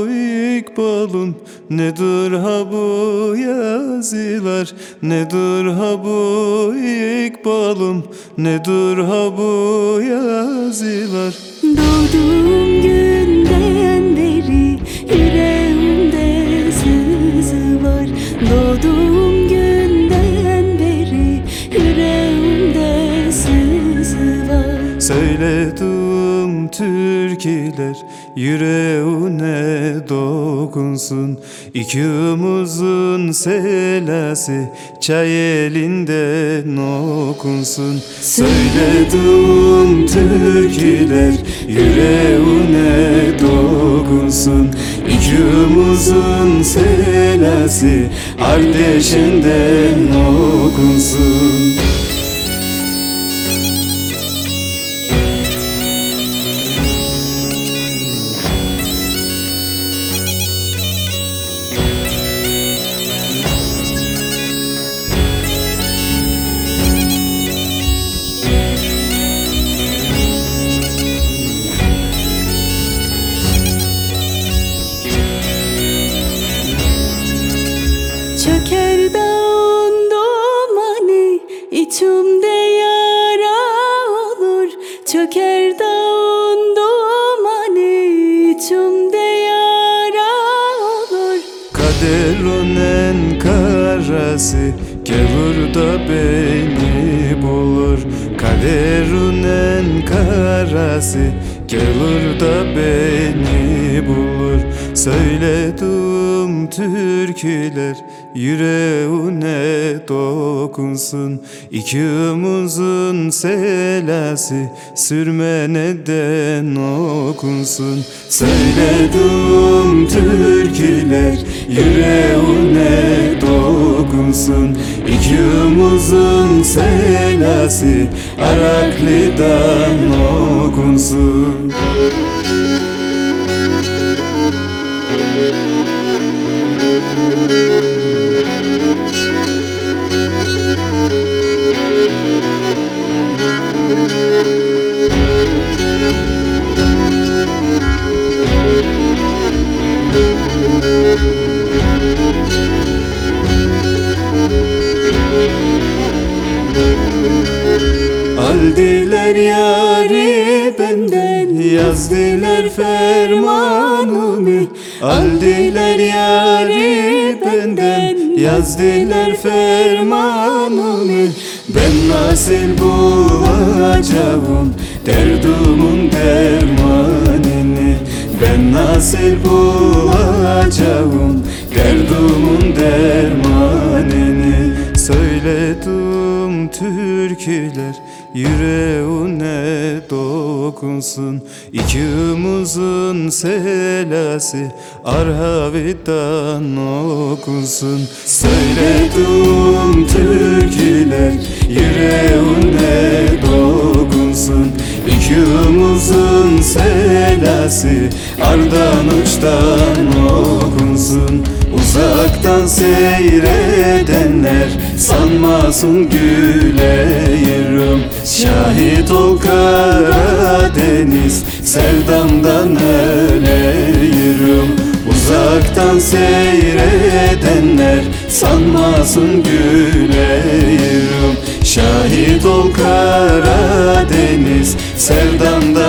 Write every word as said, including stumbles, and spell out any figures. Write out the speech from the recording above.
İkbal'ın, nedir ha bu yazılar, nedir ha bu İkbal'ın, nedir ha bu yazılar. Doğduğum günden beri yüreğimde sızı var. Doğduğum günden beri yüreğimde sızı var. Söyledim türküler yüreğine dokunsun, İkimizin selası çay elinden okunsun. Söyledim türküler yüreğine dokunsun, İkimizin selası kardeşinden okunsun. Çöker dağın dumanı, içimde yara olur. Çöker dağın dumanı, içimde yara olur. Kaderinin karası gelir da beni bulur. Kaderinin karası gelir da beni bulur. Söyledim türküler yüreğine dokunsun, İkimizin selası sürmeneden okunsun. Söyledim türküler yüreğine dokunsun, İkimizin selası Araklı'dan okunsun. Aldiler yari benden, yazdiler fermanımı. Aldiler yari benden, yazdiler fermanımı. Ben nasıl bulacağım derdumun dermanını? Ben nasıl bulacağım derdumun dermanını? Söyledim türküler yüreğine dokunsun, İkimizin selası Arhavi'den okunsun. Söyledim türküler yüreğine dokunsun, İkimizin selası Ardan uçtan okunsun. Uzaktan seyredenler sanmasın gülerim. Şahit ol Karadeniz, sevdamdan öleyim. Uzaktan seyredenler sanmasın gülerim. Şahit ol Karadeniz, sevdamdan